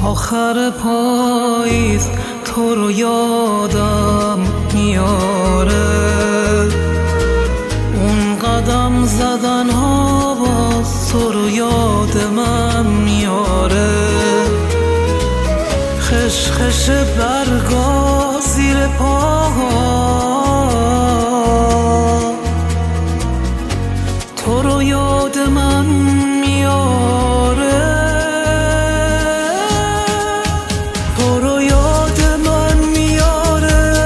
آخر پاییز تو رو یادم میاره، اون قدم زدن ها باز تو رو یاد من میاره. خشخش برگا زیر پاها تو رو یاد من میاره، تو رو یاد من میاره،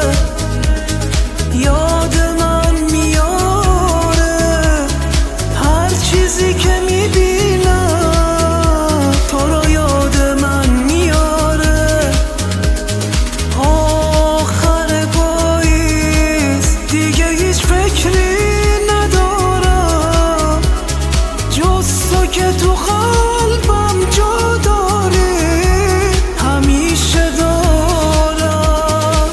یاد من میاره. هر چیزی که میبینم تو رو یاد من میاره. آخر پاییز دیگه هیچ فکری ندارم جز تو که تو قلبم جا داری، همیشه دارم.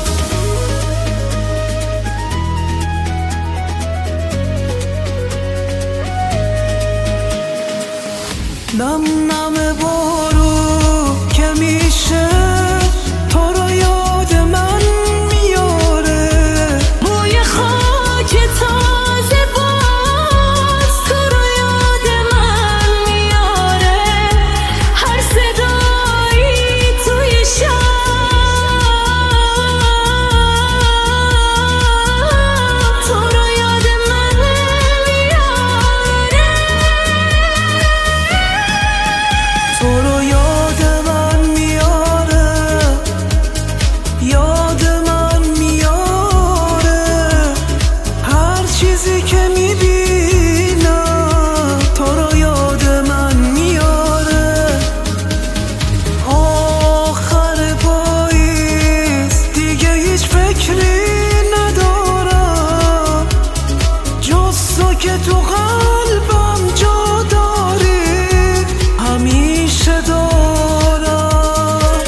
نم نم بارو که میشه تو رو یاد من میاره، بوی خاک تازه باز تو رو یاد من میاره. هر صدایی توی شب تو رو یاد من میاره، تو رو یاد من میاره، یاد من میاره. هر چیزی که میبینم تو رو یاد من میاره. آخر پاییز دیگه هیچ فکری ندارم جز تو که تو قلبم جا داری، همیشه دارم.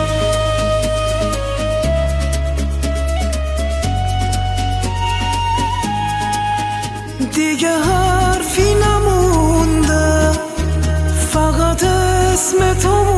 دیگه حرفی نمونده، فقط اسم تو